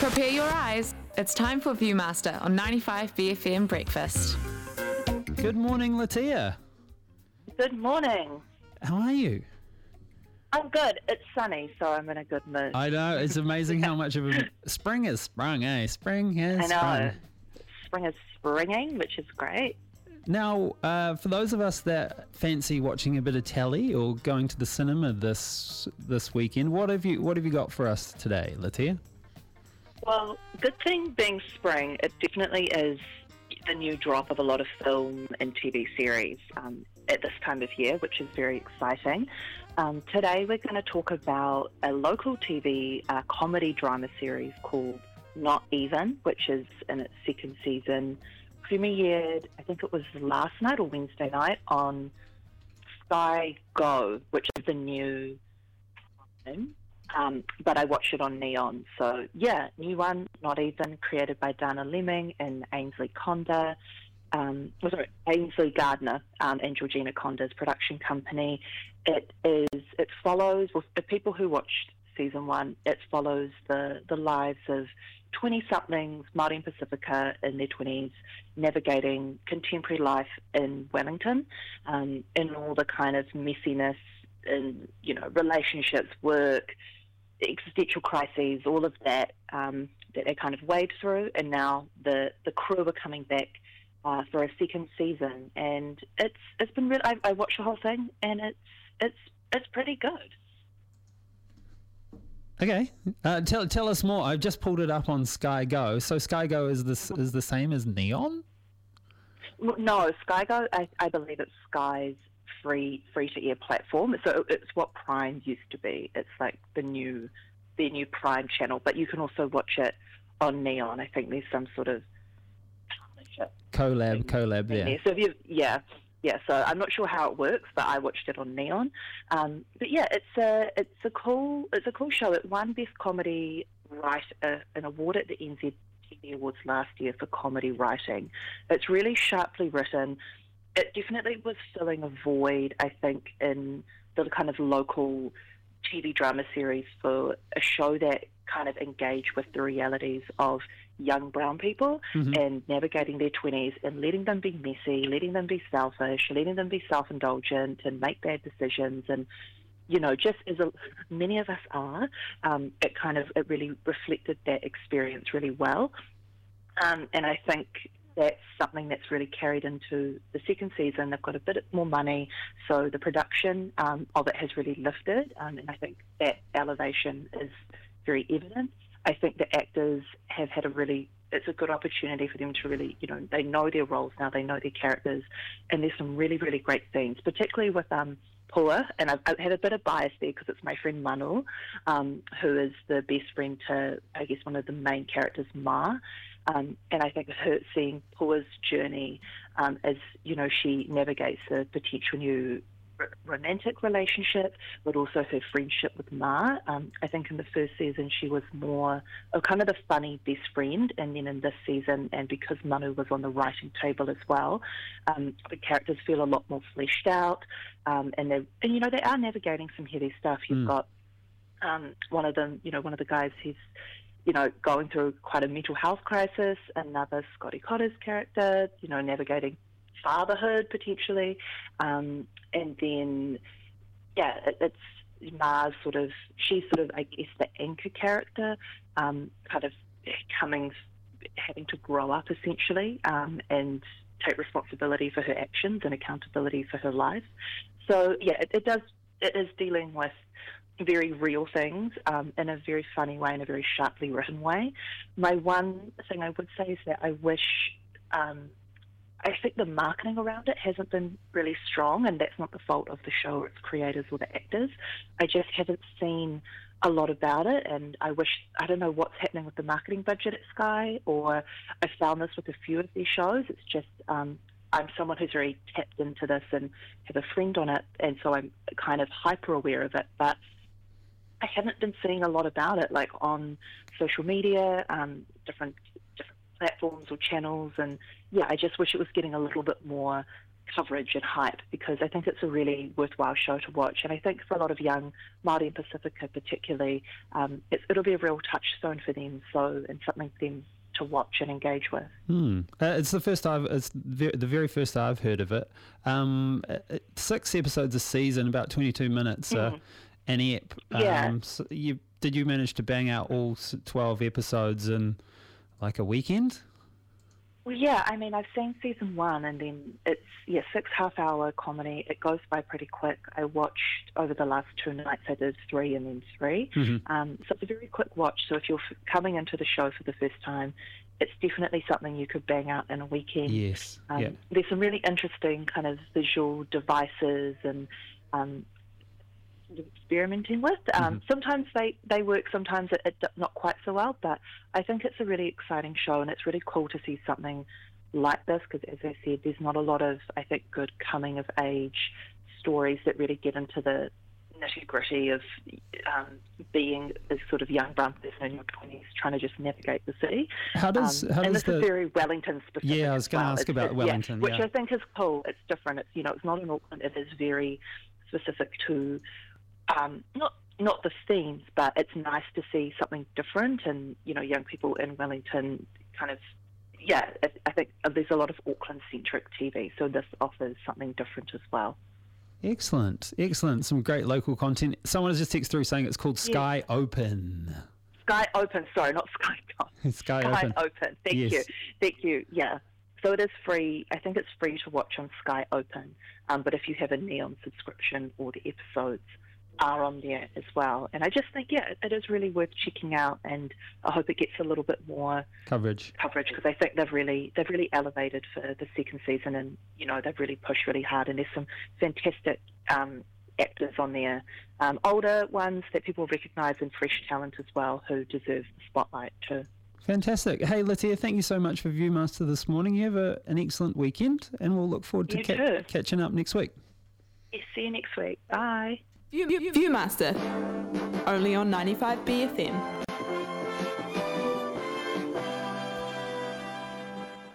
Prepare your eyes. It's time for Viewmaster on 95 BFM Breakfast. Good morning, Latia. Good morning. How are you? I'm good. It's sunny, so I'm in a good mood. I know, it's amazing how much of a spring has sprung, eh? Spring has I know. sprung. Spring is springing, which is great. Now, for those of us that fancy watching a bit of telly or going to the cinema this weekend, what have you got for us today, Latia? Well, good thing being spring, it definitely is the new drop of a lot of film and TV series at this time of year, which is very exciting. Today we're going to talk about a local TV comedy drama series called Not Even, which is in its second season. Premiered, I think it was last night or Wednesday night on Sky Go, which is the new thing. But I watched it on Neon. So yeah, new one, Not Even, created by Dana Lemming and Ainsley Gardner and Georgina Conda's production company. It follows, well, the people who watched season one, it follows the lives of 20-somethings, Māori and Pacifica in their 20s, navigating contemporary life in Wellington, in all the kind of messiness in, relationships, work, existential crises, all of that that they kind of wade through. And now the crew are coming back for a second season, and it's been really. I watched the whole thing, and it's pretty good. Okay, tell us more. I've just pulled it up on Sky Go. So Sky Go is the same as Neon? No, Sky Go, I believe it's Sky's free to air platform. So it's what Prime used to be. It's like their new Prime channel, but you can also watch it on Neon. I think there's some sort of partnership. Collab, yeah. So yeah. So I'm not sure how it works, but I watched it on Neon. But yeah, it's a cool show. It won Best Comedy an award at the NZTV Awards last year for comedy writing. It's really sharply written. It definitely was filling a void, I think, in the kind of local TV drama series for a show that kind of engaged with the realities of young brown people and navigating their 20s and letting them be messy, letting them be selfish, letting them be self-indulgent and make bad decisions. And, just as many of us are, it really reflected that experience really well. And I think that's something that's really carried into the second season. They've got a bit more money, so the production of it has really lifted, and I think that elevation is very evident. I think the actors have had it's a good opportunity for them to really, they know their roles now, they know their characters, and there's some really, really great scenes, particularly with Pua, and I've had a bit of bias there because it's my friend Manu, who is the best friend to, I guess, one of the main characters, Ma. And I think seeing Pua's journey as, she navigates a potential new romantic relationship, but also her friendship with Ma. I think in the first season she was more kind of the funny best friend, and then in this season, and because Manu was on the writing table as well, the characters feel a lot more fleshed out, and they are navigating some heavy stuff. You've got one of the guys, he's going through quite a mental health crisis. Another, Scotty Cotter's character, navigating fatherhood potentially. And then, it's Mars she's I guess, the anchor character, kind of having to grow up essentially, and take responsibility for her actions and accountability for her life. So, it is dealing with very real things in a very funny way, in a very sharply written way. My one thing I would say is that I wish, I think the marketing around it hasn't been really strong, and that's not the fault of the show or its creators or the actors. I just haven't seen a lot about it, and I don't know what's happening with the marketing budget at Sky, or I found this with a few of their shows. It's just, I'm someone who's very tapped into this and have a friend on it, and so I'm kind of hyper aware of it, but I haven't been seeing a lot about it, like on social media, different platforms or channels, and I just wish it was getting a little bit more coverage and hype, because I think it's a really worthwhile show to watch. And I think for a lot of young Māori and Pacifica particularly, it'll be a real touchstone for them, and something for them to watch and engage with. It's the very first I've heard of it. 6 episodes a season, about 22 minutes an ep. Yeah. So did you manage to bang out all 12 episodes in like a weekend? Well, yeah, I mean, I've seen season 1, and then it's 6 half-hour comedy. It goes by pretty quick. I watched over the last 2 nights. I did 3 and then 3. So it's a very quick watch. So if you're coming into the show for the first time, it's definitely something you could bang out in a weekend. Yes. There's some really interesting kind of visual devices and experimenting with. Sometimes they work, sometimes it not quite so well, but I think it's a really exciting show, and it's really cool to see something like this, because as I said, there's not a lot of, I think, good coming of age stories that really get into the nitty gritty of being a sort of young brown person in your 20s trying to just navigate the city. And this is very Wellington specific. Yeah, I was going to ask about Wellington. Which I think is cool. It's different. It's it's not in Auckland. It is very specific to not the themes, but it's nice to see something different, and young people in Wellington kind of I think there's a lot of Auckland-centric TV, so this offers something different as well. Excellent. Some great local content. Someone has just texted through saying it's called Sky Open. Sky Open, sorry, not Sky Open. Sky Open. Thank you. Yeah. So it is free. I think it's free to watch on Sky Open, but if you have a Neon subscription, all the episodes are on there as well. And I just think, it is really worth checking out, and I hope it gets a little bit more coverage, because I think they've really elevated for the second season, and they've really pushed really hard, and there's some fantastic actors on there, older ones that people recognise, and fresh talent as well, who deserve the spotlight too. Fantastic. Hey, Litia, thank you so much for Viewmaster this morning. You have an excellent weekend, and we'll look forward to catching up next week. Yes, see you next week. Bye. Viewmaster, only on 95 BFM.